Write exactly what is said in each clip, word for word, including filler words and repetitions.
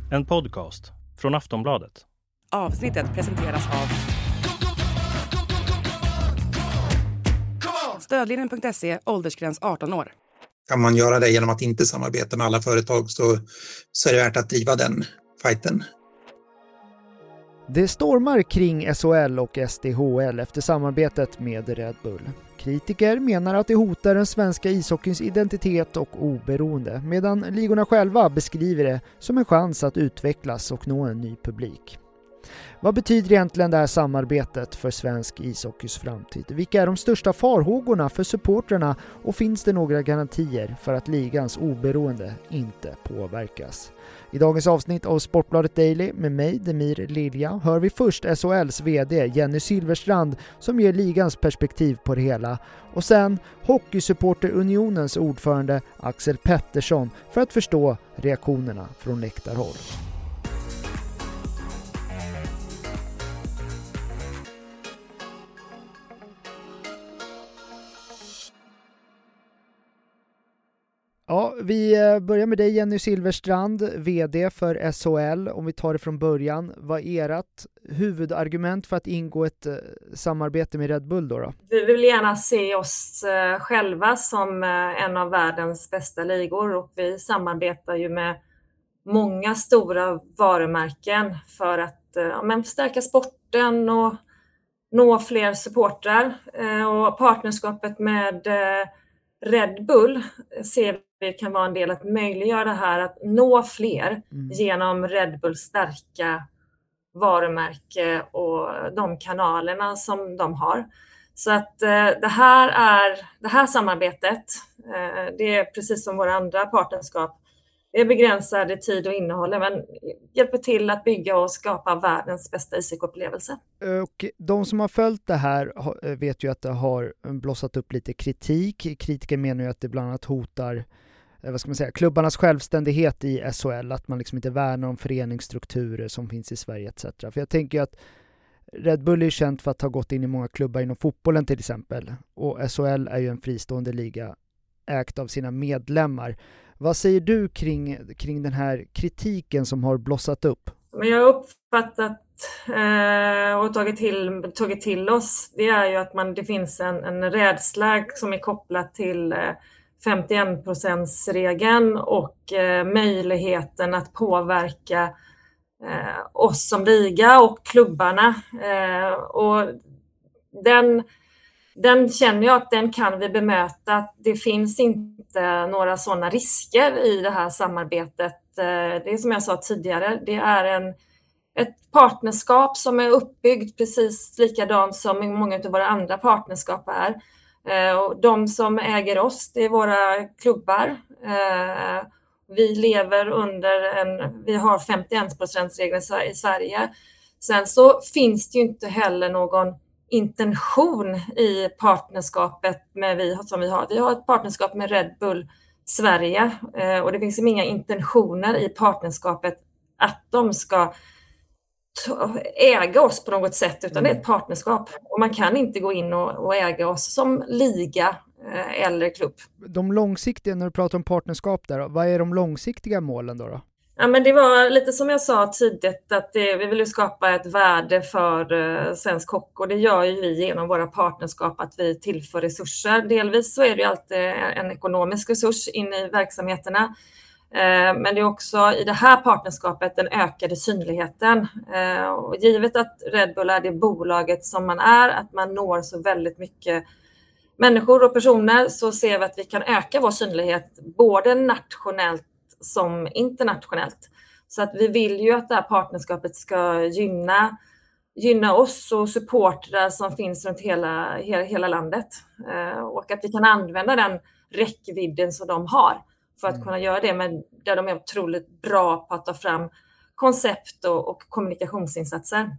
En podcast från Aftonbladet. Avsnittet presenteras av Stödlinjen punkt se, åldersgräns arton år. Kan man göra det genom att inte samarbeta med alla företag så, så är det värt att driva den fighten. Det stormar kring S H L och S D H L efter samarbetet med Red Bull. Kritiker menar att det hotar den svenska ishockeyns identitet och oberoende, medan ligorna själva beskriver det som en chans att utvecklas och nå en ny publik. Vad betyder egentligen det här samarbetet för svensk ishockeys framtid? Vilka är de största farhågorna för supporterna och finns det några garantier för att ligans oberoende inte påverkas? I dagens avsnitt av Sportbladet Daily med mig, Demir Lilja, hör vi först S H L:s vd Jenny Silverstrand som ger ligans perspektiv på det hela och sen Hockeysupporterunionens ordförande Axel Pettersson för att förstå reaktionerna från läktarhåll. Ja, vi börjar med dig Jenny Silverstrand, vd för S H L. Om vi tar det från början, vad är ert huvudargument för att ingå ett samarbete med Red Bull då? då? Vi vill gärna se oss själva som en av världens bästa ligor och vi samarbetar ju med många stora varumärken för att ja, men förstärka sporten och nå fler supportrar. Och partnerskapet med Red Bull ser vi kan vara en del att möjliggöra det här att nå fler mm. genom Red Bulls starka varumärke och de kanalerna som de har. Så att eh, det här är det här samarbetet, eh, det är precis som våra andra partnerskap. Det är begränsade tid och innehåll men hjälper till att bygga och skapa världens bästa ishockeyupplevelse. Och de som har följt det här vet ju att det har blossat upp lite kritik. Kritiker menar ju att det bland annat hotar vad ska man säga, klubbarnas självständighet i S H L, att man liksom inte värnar om föreningsstrukturer som finns i Sverige et cetera. För jag tänker att Red Bull är känt för att ha gått in i många klubbar inom fotbollen till exempel. Och S H L är ju en fristående liga ägt av sina medlemmar. Vad säger du kring, kring den här kritiken som har blossat upp? Men jag har uppfattat eh, och tagit till, tagit till oss, det är ju att man, det finns en, en rädsla som är kopplad till eh, femtioen procent-regeln och eh, möjligheten att påverka eh, oss som liga och klubbarna. Eh, och den, den känner jag att den kan vi bemöta. Det finns inte några sådana risker i det här samarbetet. Eh, det är som jag sa tidigare, det är en, ett partnerskap som är uppbyggt precis likadant som många av våra andra partnerskap är. Och de som äger oss, det är våra klubbar. Vi lever under en, vi har femtioen procent-regeln i Sverige. Sen så finns det ju inte heller någon intention i partnerskapet med vi, som vi har. Vi har ett partnerskap med Red Bull Sverige och det finns inga intentioner i partnerskapet att de ska äga oss på något sätt, utan det är ett partnerskap och man kan inte gå in och, och äga oss som liga eh, eller klubb. De långsiktiga, när du pratar om partnerskap där, vad är de långsiktiga målen då? då? Ja, men det var lite som jag sa tidigt att det, vi vill skapa ett värde för eh, svensk hockey och det gör ju vi genom våra partnerskap att vi tillför resurser. Delvis så är det ju alltid en ekonomisk resurs in i verksamheterna. Men det är också i det här partnerskapet den ökade synligheten. Och givet att Red Bull är det bolaget som man är, att man når så väldigt mycket människor och personer, så ser vi att vi kan öka vår synlighet både nationellt som internationellt. Så att vi vill ju att det här partnerskapet ska gynna, gynna oss och supportrar som finns runt hela, hela, hela landet. Och att vi kan använda den räckvidden som de har. För att kunna göra det, men där de är otroligt bra på att ta fram koncept och, och kommunikationsinsatser.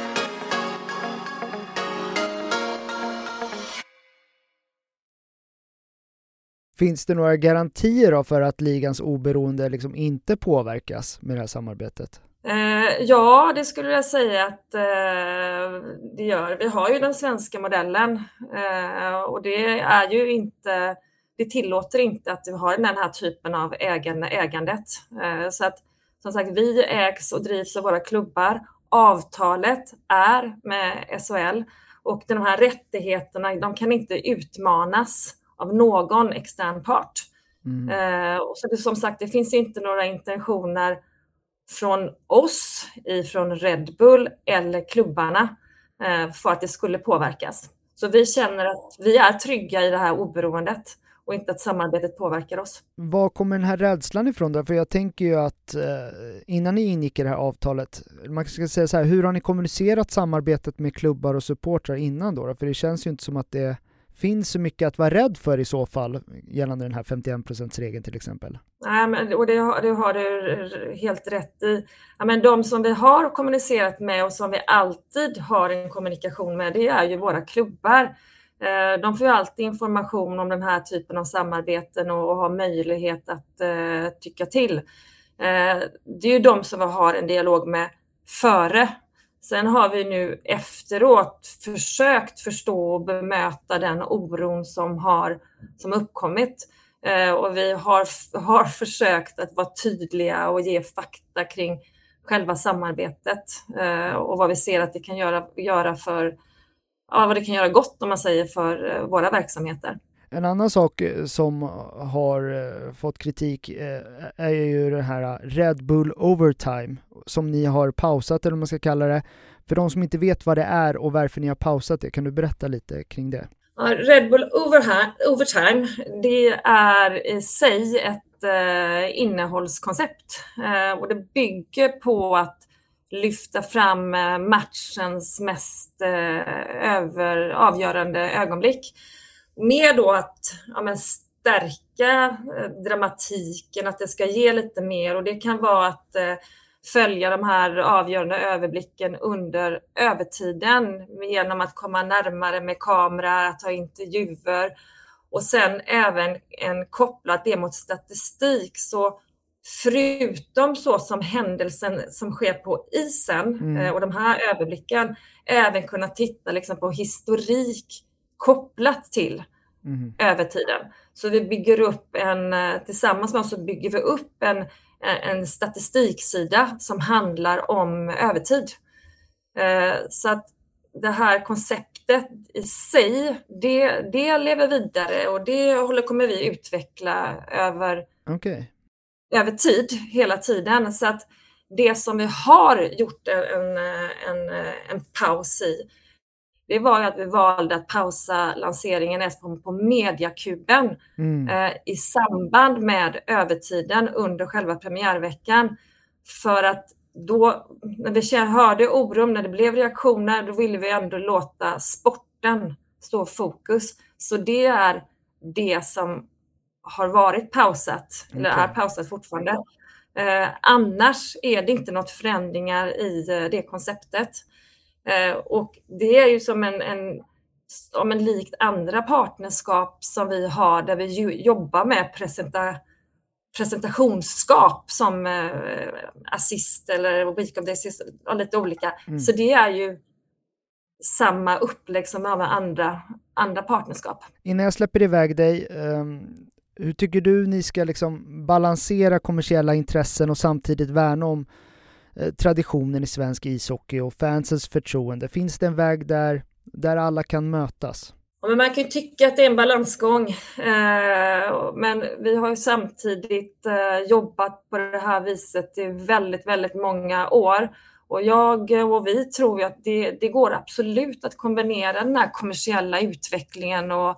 Finns det några garantier då för att ligans oberoende liksom inte påverkas med det här samarbetet? Eh, ja, det skulle jag säga att eh, det gör. Vi har ju den svenska modellen eh, och det är ju inte, det tillåter inte att vi har den här typen av ägande, ägandet. Eh, så att som sagt, vi ägs och drivs av våra klubbar. Avtalet är med S H L och de här rättigheterna, de kan inte utmanas av någon extern part. Mm. Eh, och så det, som sagt, det finns inte några intentioner från oss, ifrån Red Bull eller klubbarna eh, för att det skulle påverkas. Så vi känner att vi är trygga i det här oberoendet och inte att samarbetet påverkar oss. Var kommer den här rädslan ifrån då? För jag tänker ju att eh, innan ni ingick i det här avtalet, man ska säga så här, hur har ni kommunicerat samarbetet med klubbar och supportrar innan då? För det känns ju inte som att det finns så mycket att vara rädd för i så fall gällande den här femtioen procent-regeln till exempel. Nej, men, och det har, det har du helt rätt i. Ja, men de som vi har kommunicerat med och som vi alltid har en kommunikation med, det är ju våra klubbar. De får ju alltid information om den här typen av samarbeten och, och har möjlighet att uh, tycka till. Uh, det är ju de som vi har en dialog med före. Sen har vi nu efteråt försökt förstå och bemöta den oron som har som uppkommit. Uh, och vi har, har försökt att vara tydliga och ge fakta kring själva samarbetet uh, och vad vi ser att det kan göra, göra för Ja, vad det kan göra gott om man säger för våra verksamheter. En annan sak som har fått kritik är ju den här Red Bull Overtime som ni har pausat, eller vad man ska kalla det. För de som inte vet vad det är och varför ni har pausat det, kan du berätta lite kring det? Ja, Red Bull Overtime, det är i sig ett eh, innehållskoncept eh, och det bygger på att lyfta fram matchens mest eh, över, avgörande ögonblick. Med då att ja, men stärka eh, dramatiken, att det ska ge lite mer. Och det kan vara att eh, följa de här avgörande överblicken under övertiden genom att komma närmare med kamera, att ta intervjuer. Och sen även en kopplat det mot statistik. Så förutom så som händelsen som sker på isen mm. och de här överblicken, även kunna titta liksom på historik kopplat till mm. övertiden. Så vi bygger upp en, tillsammans med oss så bygger vi upp en, en statistiksida som handlar om övertid. Så att det här konceptet i sig, det, det lever vidare och det håller, kommer vi utveckla över okay. över tid, hela tiden. Så att det som vi har gjort en, en, en paus i, det var ju att vi valde att pausa lanseringen på, på Mediakuben mm. eh, i samband med övertiden under själva premiärveckan. För att då, när vi hörde oron, när det blev reaktioner, då ville vi ändå låta sporten stå fokus. Så det är det som har varit pausat, okay. eller är pausat fortfarande. Eh, annars är det inte något förändringar i eh, det konceptet. Eh, och det är ju som en, en, som en likt andra partnerskap som vi har där vi ju, jobbar med presenta, presentationsskap som eh, assist eller week of the assist, och lite olika. Mm. Så det är ju samma upplägg som med andra, andra partnerskap. Innan jag släpper iväg dig, um... hur tycker du ni ska liksom balansera kommersiella intressen och samtidigt värna om eh, traditionen i svensk ishockey och fansens förtroende? Finns det en väg där, där alla kan mötas? Ja, men man kan ju tycka att det är en balansgång. Eh, men vi har ju samtidigt eh, jobbat på det här viset i väldigt, väldigt många år. Och jag och vi tror ju att det, det går absolut att kombinera den här kommersiella utvecklingen och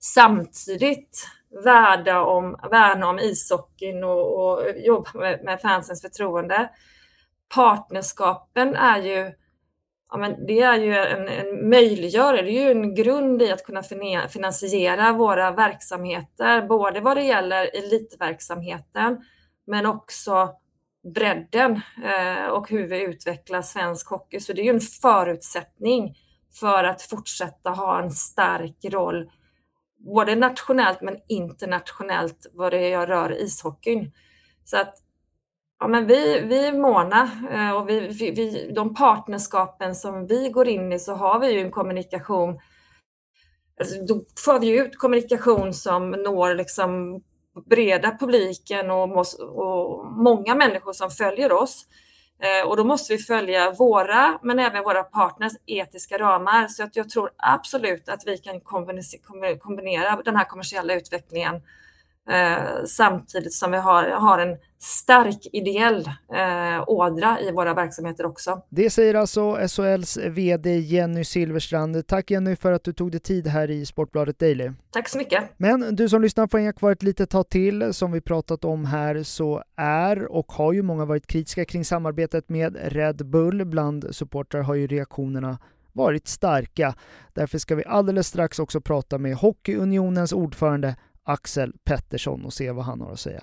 samtidigt värda om, värna om ishockeyn och, och jobba med, med fansens förtroende. Partnerskapen är ju, ja men det är ju en, en möjliggörare, det är ju en grund i att kunna finansiera våra verksamheter, både vad det gäller elitverksamheten men också bredden eh, och hur vi utvecklar svensk hockey. Så det är ju en förutsättning för att fortsätta ha en stark roll både nationellt men internationellt vad det rör ishockeyn. Så att ja, men vi, vi är måna och vi, vi, de partnerskapen som vi går in i så har vi ju en kommunikation. Alltså, då får vi ut kommunikation som når liksom breda publiken och, och många människor som följer oss. Eh, och då måste vi följa våra, men även våra partners etiska ramar. Så att jag tror absolut att vi kan kombinera den här kommersiella utvecklingen eh, samtidigt som vi har, har en stark ideell eh, ådra i våra verksamheter också. Det säger alltså S H L:s vd Jenny Silverstrand. Tack Jenny för att du tog dig tid här i Sportbladet Daily. Tack så mycket. Men du som lyssnar får hänga kvar ett litet tag till. Som vi pratat om här så är och har ju många varit kritiska kring samarbetet med Red Bull. Bland supportrar har ju reaktionerna varit starka. Därför ska vi alldeles strax också prata med Hockeyunionens ordförande Axel Pettersson och se vad han har att säga.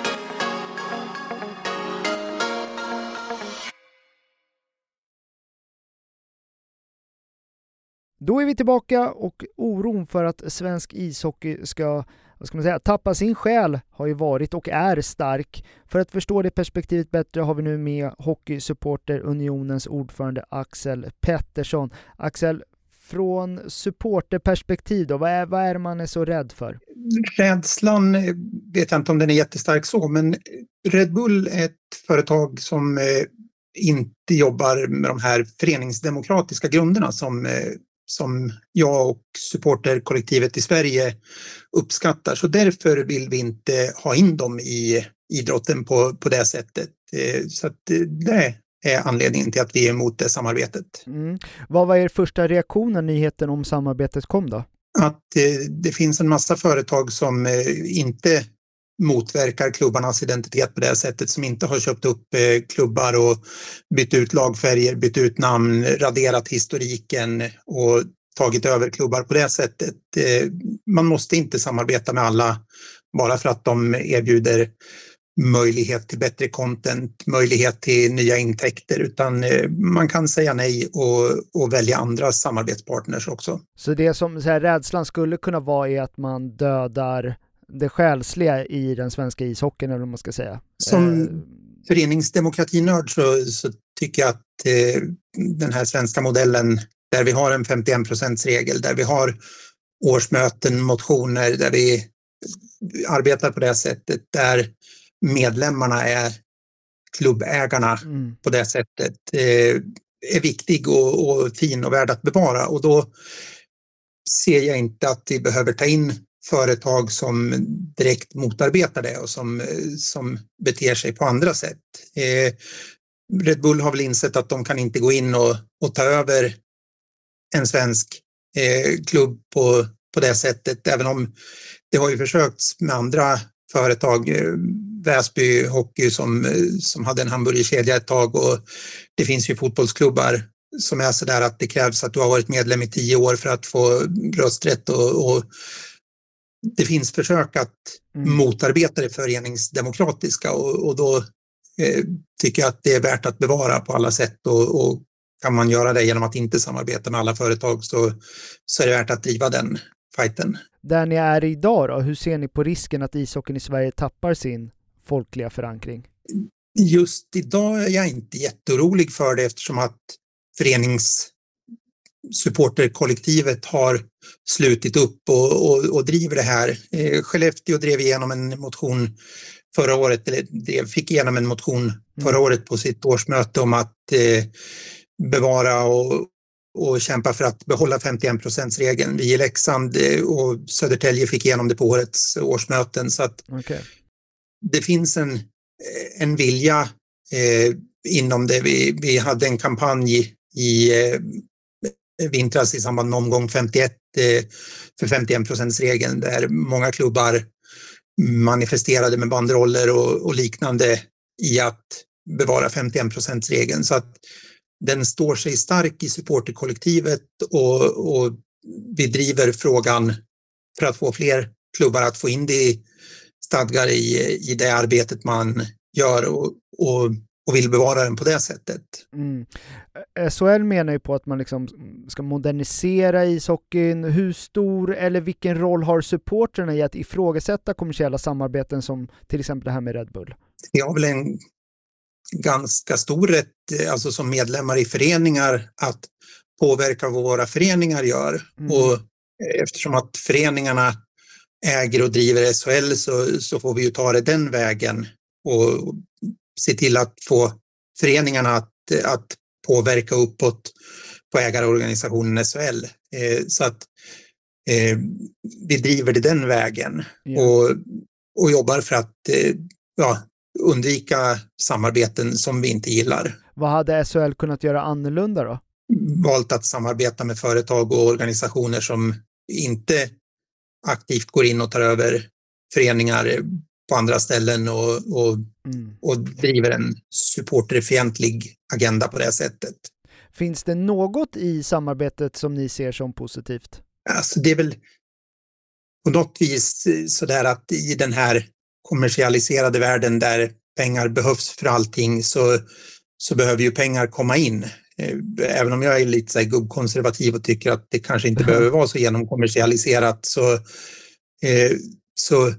Då är vi tillbaka och oron för att svensk ishockey ska, vad ska man säga, tappa sin själ har ju varit och är stark. För att förstå det perspektivet bättre har vi nu med Hockeysupporterunionens ordförande Axel Pettersson. Axel, från supporterperspektiv då, vad är, vad är man är så rädd för? Rädslan vet jag inte om den är jättestark så, men Red Bull är ett företag som eh, inte jobbar med de här föreningsdemokratiska grunderna som eh, som jag och supporterkollektivet i Sverige uppskattar. Så därför vill vi inte ha in dem i idrotten på, på det sättet. Så att det är anledningen till att vi är emot det samarbetet. Mm. Vad var er första reaktion när nyheten om samarbetet kom då? Att det finns en massa företag som inte motverkar klubbarnas identitet på det sättet, som inte har köpt upp klubbar och bytt ut lagfärger, bytt ut namn, raderat historiken och tagit över klubbar på det sättet. Man måste inte samarbeta med alla bara för att de erbjuder möjlighet till bättre content, möjlighet till nya intäkter, utan man kan säga nej och, och välja andra samarbetspartners också. Så det som så här, rädslan skulle kunna vara är att man dödar det själsliga i den svenska ishockeyn, eller vad man ska säga. Som eh. föreningsdemokratinörd så, så tycker jag att eh, den här svenska modellen där vi har en femtioen procents regel, där vi har årsmöten, motioner, där vi arbetar på det sättet, där medlemmarna är klubbägarna mm. på det sättet, eh, är viktig och, och fin och värd att bevara. Och då ser jag inte att vi behöver ta in företag som direkt motarbetar det och som, som beter sig på andra sätt. Eh, Red Bull har väl insett att de kan inte gå in och, och ta över en svensk eh, klubb på, på det sättet, även om det har ju försökts med andra företag. Eh, Väsby Hockey som, som hade en hamburgerkedja ett tag, och det finns ju fotbollsklubbar som är så där att det krävs att du har varit medlem i tio år för att få rösträtt, och, och det finns försök att mm. motarbeta det föreningsdemokratiska, och, och då eh, tycker jag att det är värt att bevara på alla sätt, och, och kan man göra det genom att inte samarbeta med alla företag så, så är det värt att driva den fighten. Där ni är idag då, hur ser ni på risken att ishockeyn i Sverige tappar sin folkliga förankring? Just idag är jag inte jätteorolig för det, eftersom att föreningssupporterkollektivet har slutit upp och, och, och driver det här. Eh, Skellefteå drev igenom en motion förra året, eller drev, fick igenom en motion förra mm. året på sitt årsmöte om att eh, bevara och, och kämpa för att behålla femtioen procents regeln. Vi i Leksand och Södertälje fick igenom det på årets årsmöten, så att okay. det finns en, en vilja eh, inom det. Vi, vi hade en kampanj i eh, vintras i samband med omgång femtioett eh, för femtioen procents regeln, där många klubbar manifesterade med banderoller och, och liknande i att bevara femtioen procents regeln, så att den står sig stark i supporterkollektivet, och, och vi driver frågan för att få fler klubbar att få in det i stadgar i, i det arbetet man gör, och, och, och vill bevara den på det sättet. Mm. S H L menar ju på att man liksom ska modernisera ishockeyn. Hur stor eller vilken roll har supporterna i att ifrågasätta kommersiella samarbeten som till exempel det här med Red Bull? Vi har väl en ganska stor rätt, alltså som medlemmar i föreningar, att påverka vad våra föreningar gör. Mm. Och eftersom att föreningarna äger och driver S H L så, så får vi ju ta det den vägen och se till att få föreningarna att, att påverka uppåt på ägarorganisationen S H L. Eh, så att eh, vi driver det den vägen yeah. och, och jobbar för att eh, ja, undvika samarbeten som vi inte gillar. Vad hade S H L kunnat göra annorlunda då? Valt att samarbeta med företag och organisationer som inte aktivt går in och tar över föreningar på andra ställen och, och, mm. och driver en supporterfientlig agenda på det sättet. Finns det något i samarbetet som ni ser som positivt? Alltså det är väl på något vis sådär att i den här kommersialiserade världen där pengar behövs för allting så, så behöver ju pengar komma in. Även om jag är lite så här gubbkonservativ och tycker att det kanske inte behöver vara så genomkommersialiserat så, eh, så,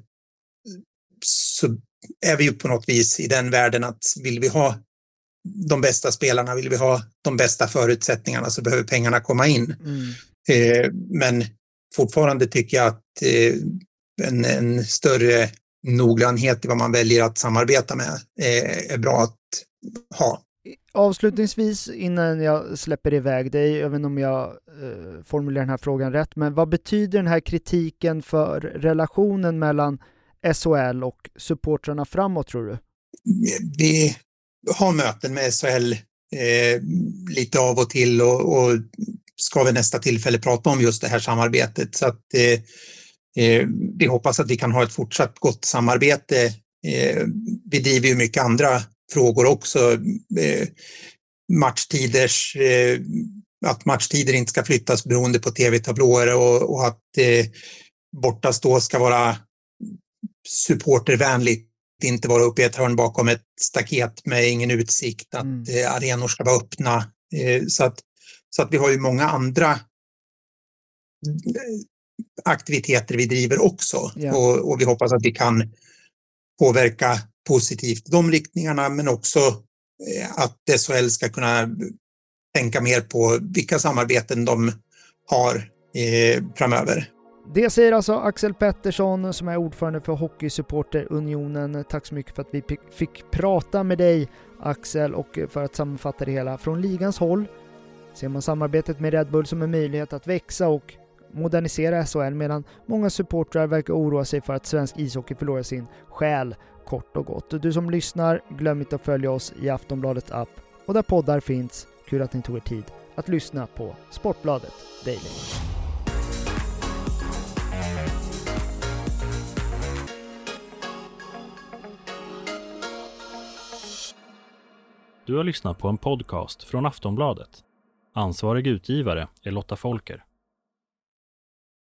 så är vi ju på något vis i den världen att vill vi ha de bästa spelarna, vill vi ha de bästa förutsättningarna så behöver pengarna komma in. Mm. Eh, men fortfarande tycker jag att eh, en, en större noggrannhet i vad man väljer att samarbeta med eh, är bra att ha. Avslutningsvis innan jag släpper iväg dig, jag vet inte om jag eh, formulerar den här frågan rätt, men vad betyder den här kritiken för relationen mellan S H L och supportrarna framåt tror du? Vi har möten med S H L eh, lite av och till och, och ska vid nästa tillfälle prata om just det här samarbetet så att eh, eh, vi hoppas att vi kan ha ett fortsatt gott samarbete. Eh, vi driver ju mycket andra frågor också, eh, matchtiders, eh, att matchtider inte ska flyttas beroende på tv-tablåer och, och att eh, bortastå ska vara supportervänligt, inte vara uppe i ett hörn bakom ett staket med ingen utsikt, att mm. eh, arenor ska vara öppna. Eh, så, att, så att vi har ju många andra aktiviteter vi driver också yeah. och, och vi hoppas att vi kan påverka positivt de riktningarna men också att S H L ska kunna tänka mer på vilka samarbeten de har eh, framöver. Det säger alltså Axel Pettersson som är ordförande för Hockeysupporterunionen. Tack så mycket för att vi fick prata med dig Axel och för att sammanfatta det hela. Från ligans håll ser man samarbetet med Red Bull som en möjlighet att växa och modernisera S H L medan många supportrar verkar oroa sig för att svensk ishockey förlorar sin själ kort och gott. Du som lyssnar, glöm inte att följa oss i Aftonbladets app och där poddar finns. Kul att ni tog er tid att lyssna på Sportbladet Daily. Du har lyssnat på en podcast från Aftonbladet. Ansvarig utgivare är Lotta Folker.